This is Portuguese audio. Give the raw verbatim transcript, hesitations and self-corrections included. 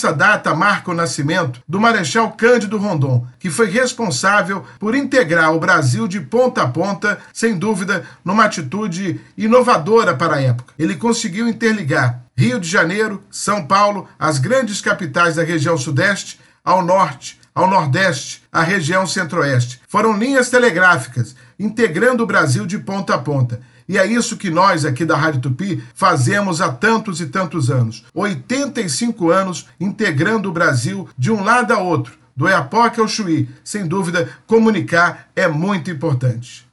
Essa data marca o nascimento do Marechal Cândido Rondon, que foi responsável por integrar o Brasil de ponta a ponta, sem dúvida, numa atitude inovadora para a época. Ele conseguiu interligar Rio de Janeiro, São Paulo, as grandes capitais da região sudeste, ao norte, ao nordeste, à região centro-oeste. Foram linhas telegráficas, integrando o Brasil de ponta a ponta. E é isso que nós aqui da Rádio Tupi fazemos há tantos e tantos anos. oitenta e cinco anos integrando o Brasil de um lado a outro, do Oiapoque ao Chuí. Sem dúvida, comunicar é muito importante.